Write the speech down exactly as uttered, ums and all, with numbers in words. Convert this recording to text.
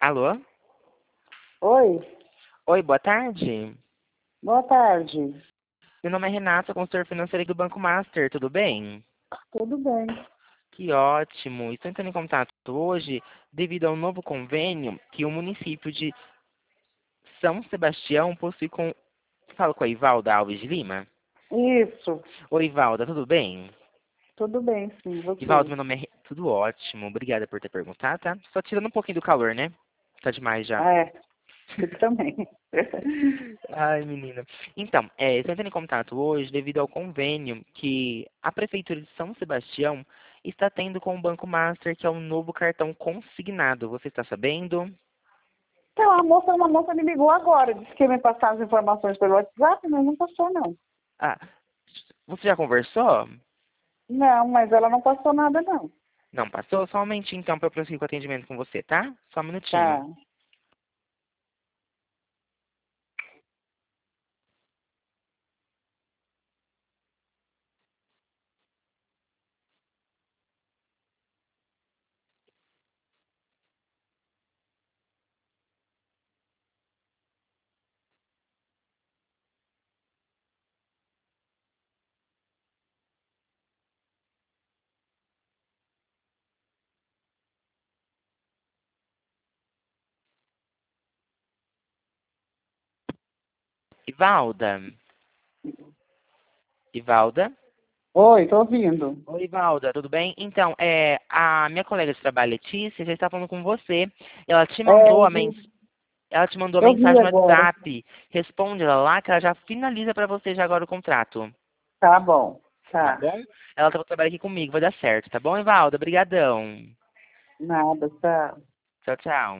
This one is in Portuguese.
Alô? Oi, Oi, boa tarde. boa tarde. Meu nome é Renata, consultor financeiro do Banco Master, tudo bem? Tudo bem? Que ótimo. Estou entrando em contato hoje devido ao novo convênio que o município de São Sebastião possui com... Falo com a Ivalda Alves de Lima. Isso, Oi, Ivalda, tudo bem? tudo bem, sim, Ivalda, você. meu nome é... Re- Tudo ótimo. Obrigada por ter perguntado, tá? Só tirando um pouquinho do calor, né? Tá demais já. Ah, é, eu também. Ai, menina. Então, é, estou entrando em contato hoje devido ao convênio que a Prefeitura de São Sebastião está tendo com o Banco Master, que é um novo cartão consignado. Você está sabendo? Então, a moça, uma moça me ligou agora, disse que ia me passar as informações pelo WhatsApp, mas não passou, não. Ah, você já conversou? Não, mas ela não passou nada, não. Não passou? Só um momentinho, então, para eu prosseguir com o atendimento com você, tá? Só um minutinho. Tá. Ivalda? Ivalda? Oi, tô ouvindo. Oi, Ivalda, tudo bem? Então, é, a minha colega de trabalho, Letícia, já está falando com você. Ela te É, mandou eu a vi, mensagem. Ela te mandou a eu vi mensagem no agora. WhatsApp. Responde ela lá que ela já finaliza pra você já agora o contrato. Tá bom, Tá tá. bom? Ela tá trabalhando aqui comigo, vai dar certo. Tá bom, Evalda? Obrigadão. Nada, tá. Tchau, tchau.